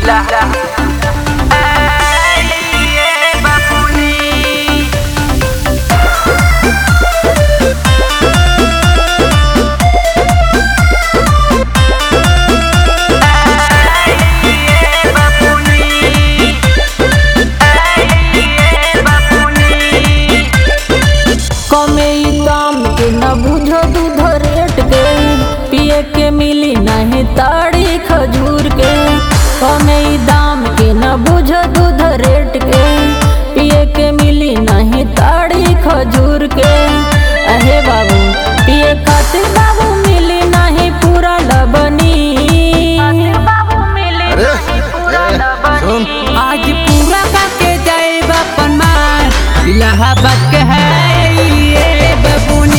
के मिली नहीं ताड़ी खजूर के कमे दाम के न बुझो दूध रेट के पिए के मिली नहीं ताड़ी खजूर के। अहे बाबू पिए खातिर बाबू मिली नहीं पूरा लबनी। आज पूरा करके जाए बापन मार इलाहाबाद के है ये बबुनी।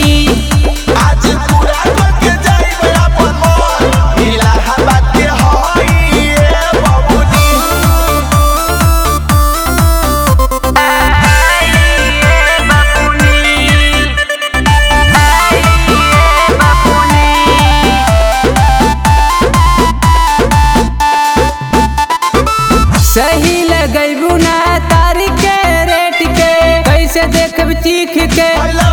सही लगैबू ना तारीख के रेट के कैसे देखब चीख के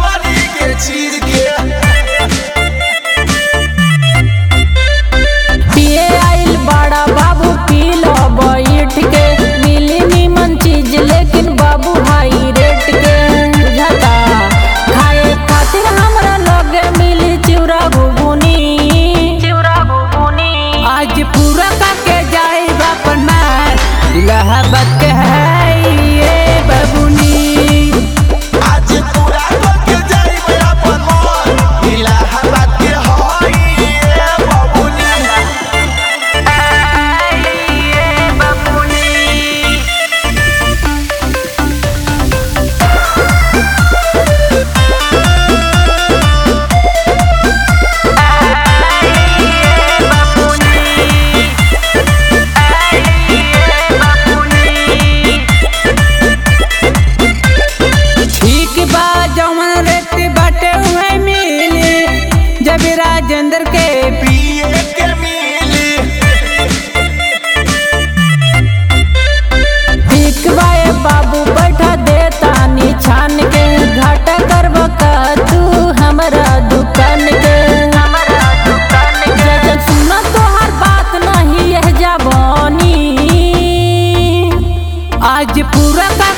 पिए आइल बड़ा बाबू पी लो बैठ के मिली नीमन चीज लेकिन बाबू हाई रेट के बुझाता खाए खातिर हमरा लगे मिली चिवरा घुघुनी। आज पूरा करके जाए बापन मार इलाहाबाद के है ये बबुनी। आज पूरा करके जाइबे अपन मन इलाहाबाद के है ये बबुनी। राजेंद्र के पिए के मिली ठीक बाए बाबू बैठा देता निछान के घाटा करब का तू हमारा दुकान के। जब सुना तो हर बात नहीं यह जवानी आज पूरा